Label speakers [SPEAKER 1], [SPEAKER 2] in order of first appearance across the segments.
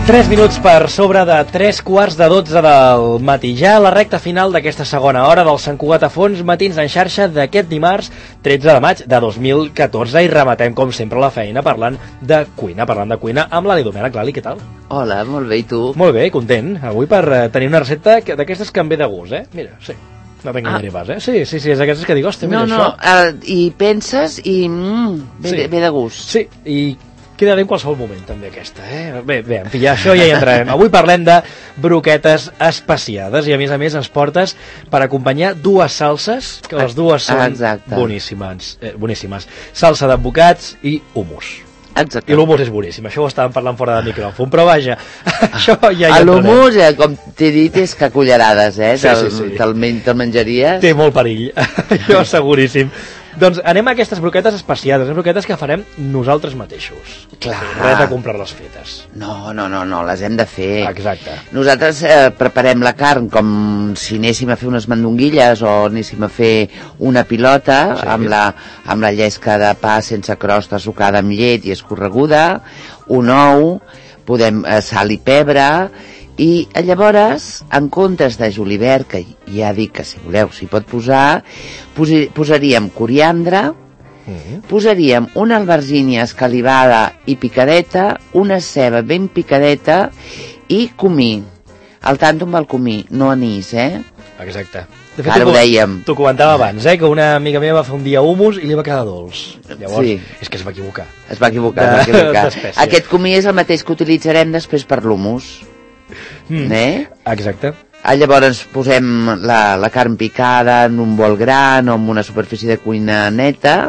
[SPEAKER 1] 3 minuts per sobre de 3:15 del matí. Ja a la recta final d'aquesta segona hora del Sant Cugat a Fons, matins en xarxa d'aquest dimarts 13 de maig de 2014 i rematem com sempre la feina parlant de cuina amb l'Ali Domènech. Lali, què tal?
[SPEAKER 2] Hola, molt bé, i tu?
[SPEAKER 1] Molt bé, content avui per tenir una recepta d'aquestes que em ve de gust, Mira, sí, no t'enganyaré pas, Sí, és d'aquestes que dic, hòstia, mira això.
[SPEAKER 2] I penses i ve de gust.
[SPEAKER 1] Sí, i queda bé en qualsevol moment, també, aquesta, Bé, en fi, això ja hi entrarem. Avui parlem de broquetes especiades i, a més, ens portes per acompanyar dues salses, que les dues són boníssimes. Salsa d'advocats i hummus.
[SPEAKER 2] Exacte.
[SPEAKER 1] I l'hummus és boníssim, això ho estàvem parlant fora de micròfon, però vaja, això ja hi entrarem.
[SPEAKER 2] L'hummus, com t'he dit, és que cullerades,
[SPEAKER 1] Sí.
[SPEAKER 2] Te'l menjaries?
[SPEAKER 1] Té molt perill, això seguríssim. Doncs anem a aquestes broquetes especiades, broquetes que farem nosaltres mateixos.
[SPEAKER 2] Clar.
[SPEAKER 1] Res de comprar-les fetes.
[SPEAKER 2] No, les hem de fer.
[SPEAKER 1] Exacte.
[SPEAKER 2] Nosaltres preparem la carn com si anéssim a fer unes mandonguilles o anéssim a fer una pilota, sí, amb la llesca de pa sense crosta sucada amb llet i escorreguda, un ou, podem sal i pebre, i llavors, en comptes de julivert, que ja dic que si voleu s'hi pot posar, posaríem coriandre, posaríem una albergínia escalivada i picadeta, una ceba ben picadeta i comí. Al tanto amb el comí, no anís,
[SPEAKER 1] Exacte.
[SPEAKER 2] De fet, ara ho dèiem.
[SPEAKER 1] T'ho comentava abans, que una amiga meva va fer un dia hummus i li va quedar dolç. Llavors, sí. És que es va equivocar.
[SPEAKER 2] Es va equivocar. Aquest comí és el mateix que utilitzarem després per l'hummus.
[SPEAKER 1] Exacte.
[SPEAKER 2] Llavors posem la carn picada en un bol gran o en una superfície de cuina neta,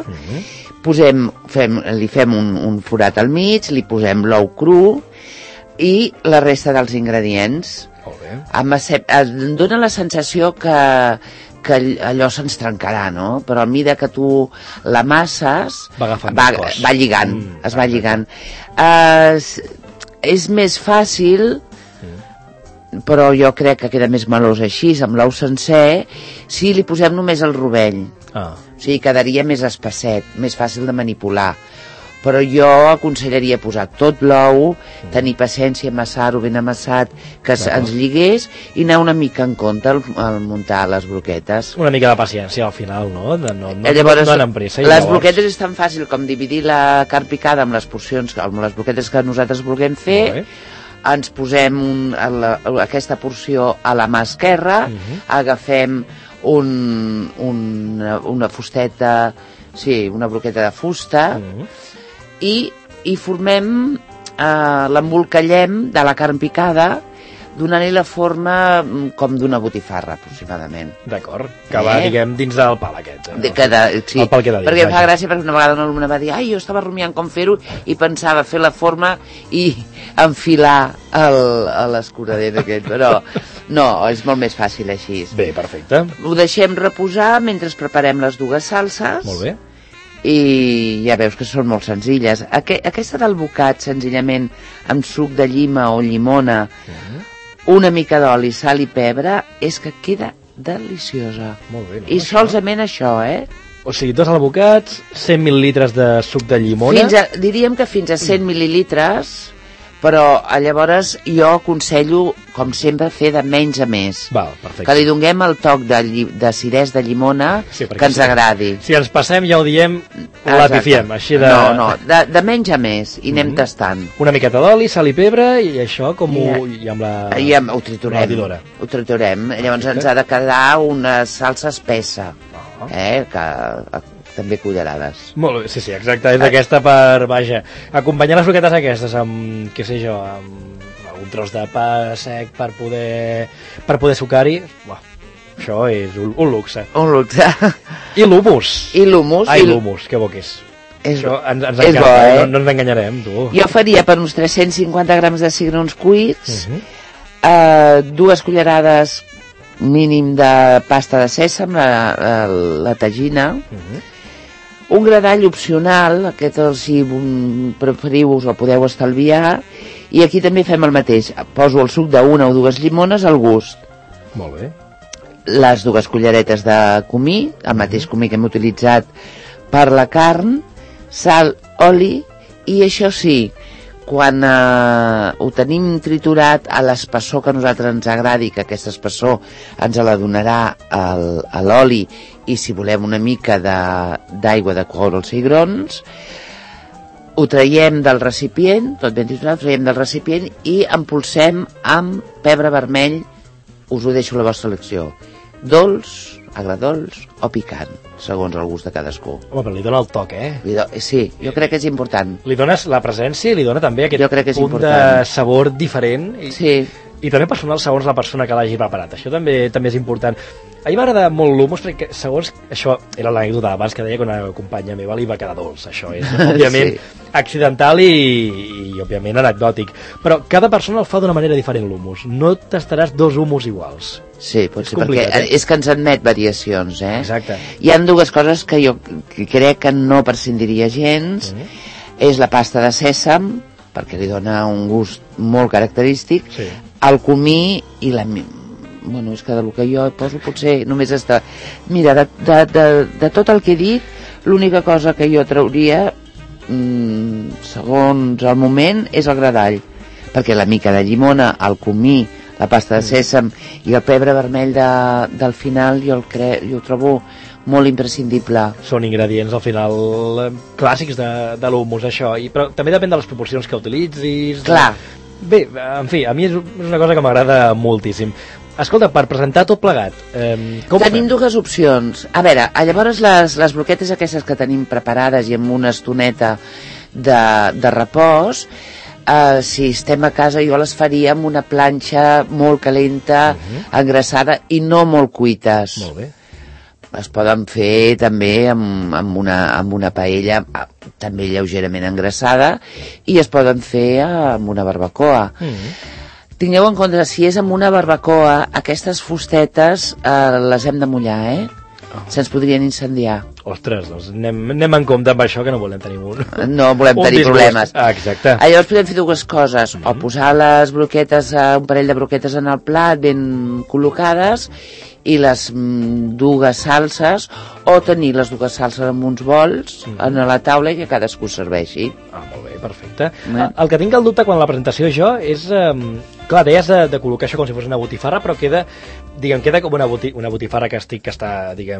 [SPEAKER 2] li fem un forat al mig, li posem l'ou cru i la resta dels ingredients. Em dóna la sensació que allò se'ns trencarà, no? Però a mesura que tu l'amasses va lligant, es va lligant. És més fàcil, però jo crec que queda més melós així, amb l'ou sencer, si li posem només el rovell. O sigui, quedaria més espesset, més fàcil de manipular. Però jo aconsellaria posar tot l'ou, tenir paciència, amassar-ho ben amassat, que ens lligués, i anar una mica en compte al muntar les broquetes.
[SPEAKER 1] Una mica de paciència al final, no?
[SPEAKER 2] Llavors,
[SPEAKER 1] no anar amb pressa.
[SPEAKER 2] Les broquetes és tan fàcil com dividir la carn picada amb les porcions, amb les broquetes que nosaltres vulguem fer. Ens posem aquesta porció a la mà esquerra, agafem una fusteta, una broqueta de fusta, i formem, l'embolcallem de la carn picada, donant-li la forma com d'una botifarra, aproximadament.
[SPEAKER 1] D'acord, que va, diguem, dins del pal aquest.
[SPEAKER 2] Sí, el pal queda dins, perquè em fa gràcia, perquè una vegada una alumna va dir jo estava rumiant com fer-ho i pensava fer la forma i enfilar a l'escuradent aquest, però no, és molt més fàcil així.
[SPEAKER 1] Bé, perfecte.
[SPEAKER 2] Ho deixem reposar mentre preparem les dues salses.
[SPEAKER 1] Molt bé.
[SPEAKER 2] I ja veus que són molt senzilles. Aquesta del bocat, senzillament, amb suc de llima o llimona, una mica d'oli, sal i pebre, és que queda deliciosa.
[SPEAKER 1] Molt bé, no?
[SPEAKER 2] I solament això,
[SPEAKER 1] O sigui, 2 albocats, 100 mil·lilitres de suc de llimona...
[SPEAKER 2] Diríem que fins a 100 mil·lilitres, però llavors jo aconsello, com sempre, fer de menys a més.
[SPEAKER 1] Val, perfecte.
[SPEAKER 2] Que li donem el toc de cirès de llimona que ens agradi.
[SPEAKER 1] Si ens passem, ja ho diem, la pifiem, així de...
[SPEAKER 2] No, de menys a més, i anem tastant.
[SPEAKER 1] Una miqueta d'oli, sal i pebre, i això com i amb la...
[SPEAKER 2] Ho triturem. Ho triturem, llavors ens ha de quedar una salsa espessa, que... també cullerades.
[SPEAKER 1] Molt bé, sí, exacte, és aquesta per, vaja, acompanyar les broquetes aquestes amb, què sé jo, amb un tros de pa sec per poder sucar-hi, això és un luxe.
[SPEAKER 2] Un luxe.
[SPEAKER 1] I l'hummus. Ai, l'hummus, que bo que és. Això ens encanta, no ens enganyarem, tu.
[SPEAKER 2] Jo faria per uns 350 grams de cigrons cuits, 2 cullerades mínim de pasta de sèsam, la tagina, un gra d'all opcional, aquest si preferiu us el podeu estalviar, i aquí també fem el mateix, poso el suc d'una o 2 llimones al gust.
[SPEAKER 1] Molt bé.
[SPEAKER 2] Les 2 culleretes de comí, el mateix comí que hem utilitzat per la carn, sal, oli, i això sí, quan ho tenim triturat a l'espessor que a nosaltres ens agradi, que aquesta espessor ens la donarà a l'oli, i si volem una mica d'aigua de coure els cigrons, ho traiem del recipient, tot ben triturat, ho traiem del recipient i empolsem amb pebre vermell, us ho deixo a la vostra elecció, dolç, agradolç o picant, segons el gust de cadascú.
[SPEAKER 1] Home, però li dona el toc,
[SPEAKER 2] Sí, jo crec que és important.
[SPEAKER 1] Li dones la presència i li dona també aquest punt
[SPEAKER 2] important.
[SPEAKER 1] De sabor diferent.
[SPEAKER 2] Sí.
[SPEAKER 1] I també personal segons la persona que l'hagi preparat. Això també és important. A mi m'agrada molt l'humus perquè segons... Això era l'anècdota abans que deia que una companya meva li va quedar dolç. Això és, òbviament, accidental i òbviament, anecdòtic. Però cada persona el fa d'una manera diferent, l'humus. No tastaràs dos humus iguals.
[SPEAKER 2] Sí, pot ser, perquè és que ens admet variacions,
[SPEAKER 1] Exacte.
[SPEAKER 2] Hi ha dues coses que jo crec que no prescindiria gens. És la pasta de sèsam, perquè li dona un gust molt característic, el comí i la... Bueno, és que del que jo poso potser només està... Mira, de tot el que he dit, l'única cosa que jo trauria, segons el moment, és el gra d'all, perquè la mica de llimona, el comí, la pasta de sèsam i el pebre vermell del final jo ho trobo molt imprescindible.
[SPEAKER 1] Són ingredients al final clàssics de l'humus, això, però també depèn de les proporcions que utilitzis.
[SPEAKER 2] Clar.
[SPEAKER 1] Bé, en fi, a mi és una cosa que m'agrada moltíssim. Escolta, per presentar tot plegat, com
[SPEAKER 2] tenim dues opcions. A veure, llavors les broquetes aquestes que tenim preparades i amb una estoneta de repòs, si estem a casa jo les faria amb una planxa molt calenta, engrassada i no molt cuites.
[SPEAKER 1] Molt bé.
[SPEAKER 2] Es poden fer també amb una paella també lleugerament engrassada i es poden fer amb una barbacoa. Tingueu en compte, si és amb una barbacoa, aquestes fustetes les hem de mullar, Se'ns podrien incendiar.
[SPEAKER 1] Ostres, doncs anem en compte amb això, que no volem tenir
[SPEAKER 2] no volem tenir problemes.
[SPEAKER 1] Exacte.
[SPEAKER 2] Llavors podem fer dues coses, o posar les broquetes, un parell de broquetes en el plat ben col·locades, i les dues salses, o tenir les dues salses amb uns bols a la taula i que cadascú serveixi.
[SPEAKER 1] Molt bé, perfecte. El que tinc el dubte quan la presentació jo és... Clar, deies de col·locar això com si fos una botifarra, però queda com una botifarra que està, diguem,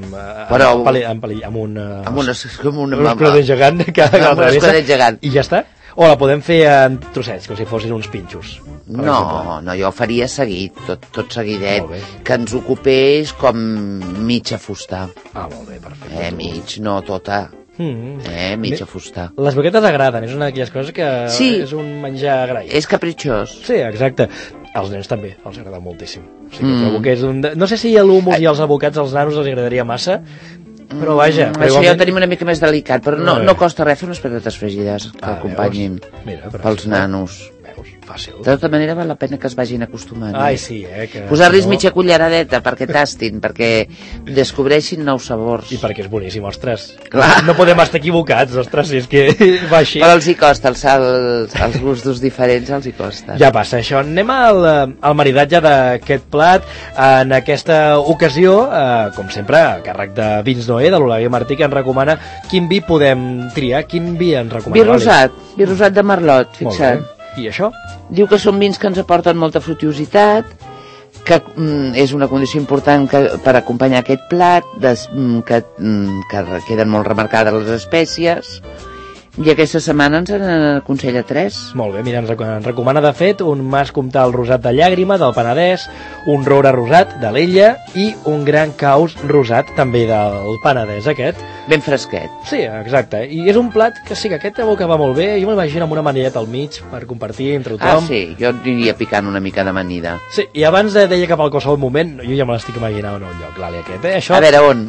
[SPEAKER 1] amb un escudell gegant que l'atravessa i ja està? O la podem fer en trossets, com si fossin uns pinxos?
[SPEAKER 2] No, jo faria seguit, tot seguidet, que ens ocupés com mitja fusta.
[SPEAKER 1] Molt bé, perfecte.
[SPEAKER 2] Mig, no tota. Mitja fusta.
[SPEAKER 1] Les broquetes agraden, és una d'aquelles coses que és un menjar agraït.
[SPEAKER 2] És capritxós.
[SPEAKER 1] Sí, exacte. Als nens també, els agrada moltíssim. O sigui, trobo que és no sé si l'humus i els abocats als nanos els agradaria massa, però vaja.
[SPEAKER 2] Això ja ho tenim una mica més delicat, però no costa res fer unes patates fregides que acompanyin pels nanos.
[SPEAKER 1] Fàcil.
[SPEAKER 2] De tota manera val la pena que es vagin acostumant.
[SPEAKER 1] Ai, sí,
[SPEAKER 2] posar-los mitja culleradeta perquè tastin, perquè descobreixin nous sabors.
[SPEAKER 1] I perquè és boníssim, ostres. No podem estar equivocats, ostres, si és que va així.
[SPEAKER 2] Però els hi costa, els gustos diferents els hi costa.
[SPEAKER 1] Ja passa això. Anem al maridatge d'aquest plat. En aquesta ocasió, com sempre, a càrrec de Vins Noé, de l'Oleguer Martí, que ens recomana quin vi podem triar. Quin vi ens recomana?
[SPEAKER 2] Vi rosat de Merlot, fixa't.
[SPEAKER 1] I això?
[SPEAKER 2] Diu que són vins que ens aporten molta fructiositat, que és una condició important per acompanyar aquest plat, que queden molt remarcades les espècies, i aquesta setmana ens en aconsella 3.
[SPEAKER 1] Molt bé, mira, ens recomana de fet un Mas Comtal rosat de Llàgrima del Penedès, un Roure rosat de l'Ella i un Gran Caus rosat també del Penedès, aquest.
[SPEAKER 2] Ben fresquet.
[SPEAKER 1] Sí, exacte. I és un plat que sí, que aquest boca va molt bé. Jo m'imagino amb una manilleta al mig per compartir entre tothom.
[SPEAKER 2] Sí, jo aniria picant una mica d'amanida.
[SPEAKER 1] Sí, i abans deia que pel qualsevol moment, jo ja me l'estic imaginant en un lloc, l'Ali aquest, Això,
[SPEAKER 2] a veure, on?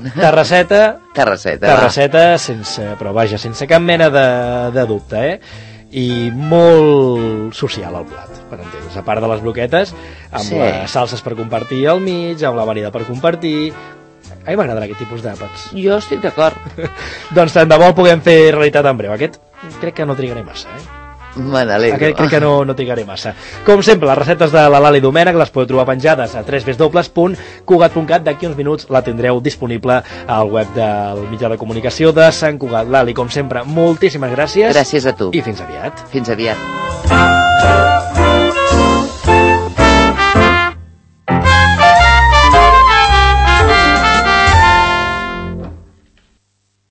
[SPEAKER 1] Terrasseta, sense cap mena de dubte, i molt social el plat, per entendre's, a part de les broquetes, amb les salses per compartir al mig, amb la amanida per compartir. A mi m'agradarà aquest tipus d'àpats.
[SPEAKER 2] Jo estic d'acord.
[SPEAKER 1] Doncs tant de bo el puguem fer realitat en breu. Aquest crec que no trigaré massa,
[SPEAKER 2] M'alegro.
[SPEAKER 1] Aquest crec que no trigaré massa. Com sempre, les receptes de la Lali Domènech les podeu trobar penjades a www.cugat.cat. D'aquí uns minuts la tindreu disponible al web del mitjà de comunicació de Sant Cugat. Lali, com sempre, moltíssimes gràcies.
[SPEAKER 2] Gràcies a tu.
[SPEAKER 1] I fins aviat.
[SPEAKER 2] Fins aviat.
[SPEAKER 3] Thank you.